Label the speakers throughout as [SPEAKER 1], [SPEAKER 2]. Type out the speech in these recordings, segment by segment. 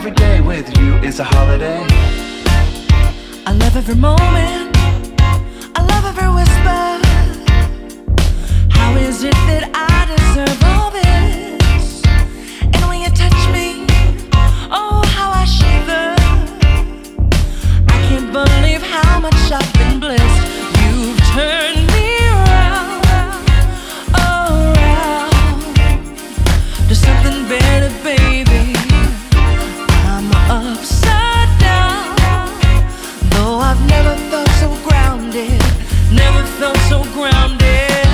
[SPEAKER 1] every day with you is a holiday.
[SPEAKER 2] I love every moment, I love every whisper. How is it that I deserve all this? And when you touch me, oh how I shiver. I can't believe how much I've been blessed. You've turned me around, around to something better, baby. I'm upside down, though I've never felt so grounded, never felt so grounded.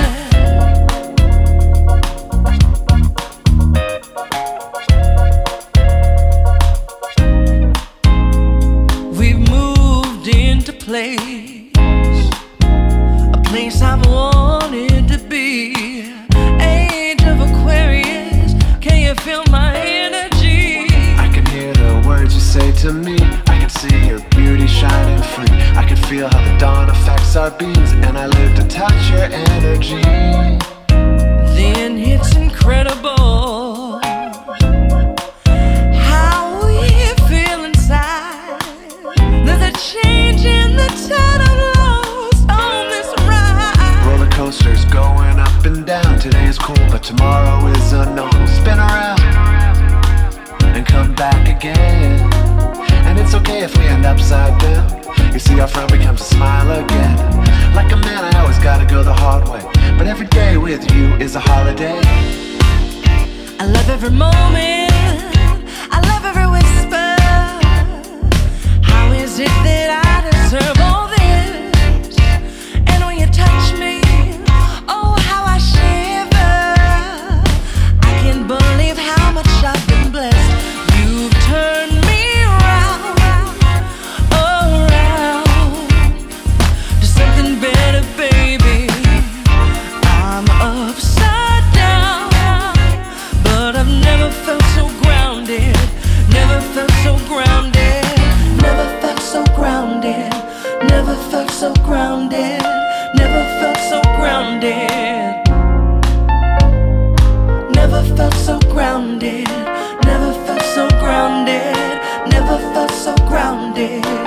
[SPEAKER 2] We've moved into place, a place I've wanted to be. Age of Aquarius, can you feel my energy?
[SPEAKER 1] I can hear the words you say to me. I can see your beauty shining free. I can feel how the dawn affects our beings, and I live to touch your energy.
[SPEAKER 2] Then it's incredible how we feel inside. There's a change in the tide of lows on this ride.
[SPEAKER 1] Roller coasters going up and down. Today is cool, but tomorrow is unknown. We'll spin around and come back again. And it's okay if we end upside down. You see, our frown becomes a smile again. Like a man, I always gotta go the hard way, but every day with you is a holiday.
[SPEAKER 2] I love every moment, I love every whisper. How is it that I deserve all this? And when you touch me, oh how I shiver. I can't believe how much I've been blessed. You've turned me around, around to something better, baby. I'm upside down, but I've never felt so grounded, never felt so grounded, never felt so grounded, never felt so grounded, never felt so grounded, never felt so grounded, never felt so grounded, never felt so grounded.